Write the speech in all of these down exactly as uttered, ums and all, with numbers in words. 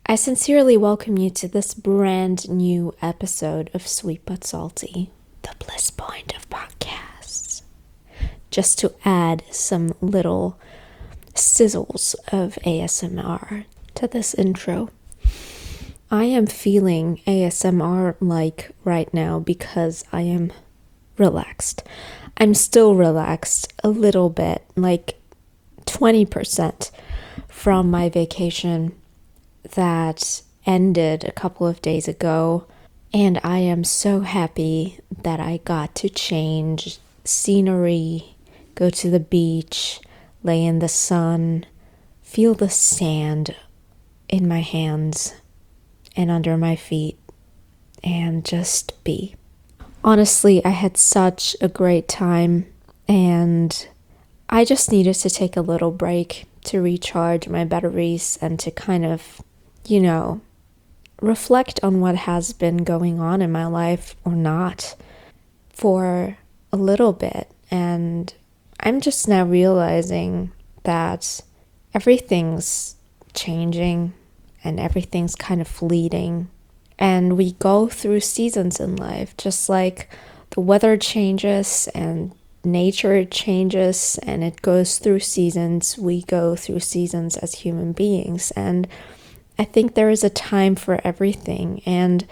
I sincerely welcome you to this brand new episode of Sweet But Salty, the bliss point of podcasts. Just to add some little sizzles of A S M R to this intro. I am feeling A S M R-like right now because I am relaxed. I'm still relaxed a little bit, like twenty percent from my vacation that ended a couple of days ago, and I am so happy that I got to change scenery, go to the beach, lay in the sun, feel the sand in my hands and under my feet, and just be. Honestly, I had such a great time, and I just needed to take a little break to recharge my batteries and to kind of, you know, reflect on what has been going on in my life or not for a little bit. And I'm just now realizing that everything's changing and everything's kind of fleeting. And we go through seasons in life, just like the weather changes and nature changes and it goes through seasons. We go through seasons as human beings. And I think there is a time for everything, and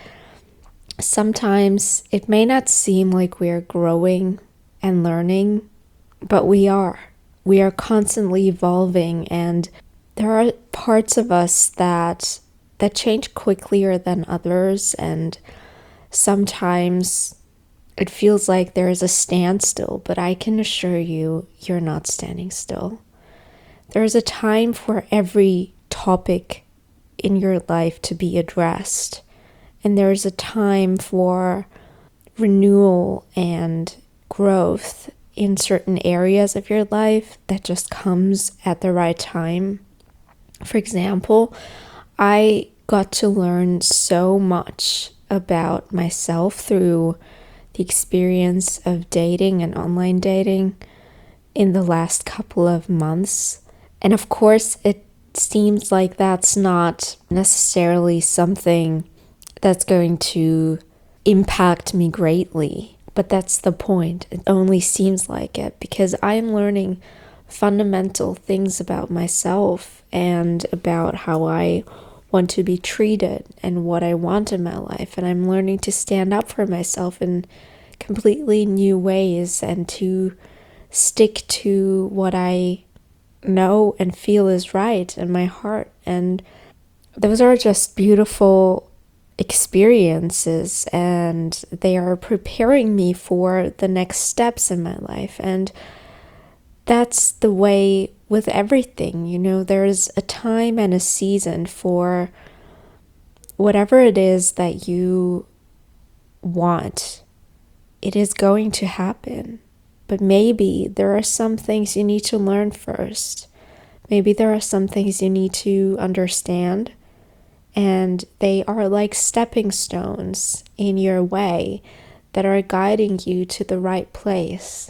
sometimes it may not seem like we're growing and learning, but we are. We are constantly evolving, and there are parts of us that that change quicker than others, and sometimes it feels like there is a standstill, but I can assure you, you're not standing still. There is a time for every topic in your life to be addressed, and there's a time for renewal and growth in certain areas of your life that just comes at the right time. For example, I got to learn so much about myself through the experience of dating and online dating in the last couple of months, and of course it seems like that's not necessarily something that's going to impact me greatly, but that's the point. It only seems like it because I'm learning fundamental things about myself and about how I want to be treated and what I want in my life, and I'm learning to stand up for myself in completely new ways and to stick to what I know and feel is right in my heart. And those are just beautiful experiences, and they are preparing me for the next steps in my life. And that's the way with everything, you know, there's a time and a season for whatever it is that you want. It is going to happen. But maybe there are some things you need to learn first. Maybe there are some things you need to understand, and they are like stepping stones in your way that are guiding you to the right place.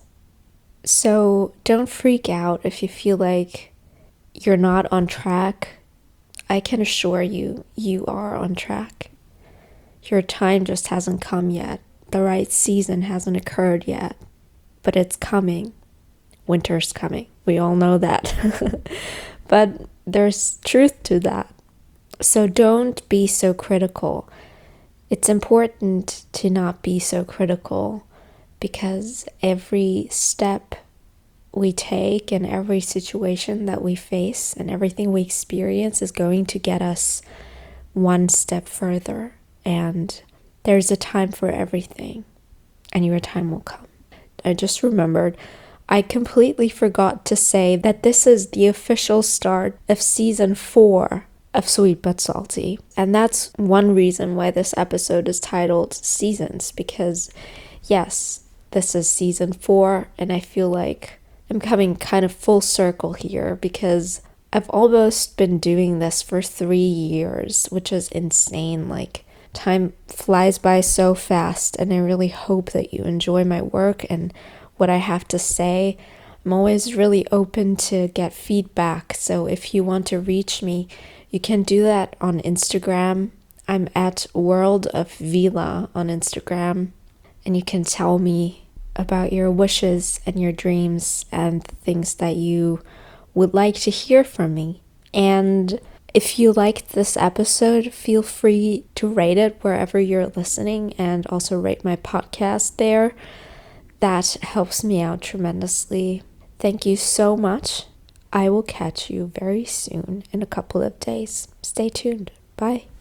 So don't freak out if you feel like you're not on track. I can assure you, you are on track. Your time just hasn't come yet. The right season hasn't occurred yet. But it's coming. Winter's coming. We all know that. But there's truth to that. So don't be so critical. It's important to not be so critical because every step we take and every situation that we face and everything we experience is going to get us one step further. And there's a time for everything, and your time will come. I just remembered, I completely forgot to say that this is the official start of season four of Sweet But Salty. And that's one reason why this episode is titled Seasons, because yes, this is season four, and I feel like I'm coming kind of full circle here because I've almost been doing this for three years, which is insane. Like, time flies by so fast, and I really hope that you enjoy my work and what I have to say. I'm always really open to get feedback, so if you want to reach me, You can do that on Instagram. I'm at World of Vila on Instagram, and you can tell me about your wishes and your dreams and things that you would like to hear from me. And if you liked this episode, feel free to rate it wherever you're listening and also rate my podcast there. That helps me out tremendously. Thank you so much. I will catch you very soon in a couple of days. Stay tuned. Bye.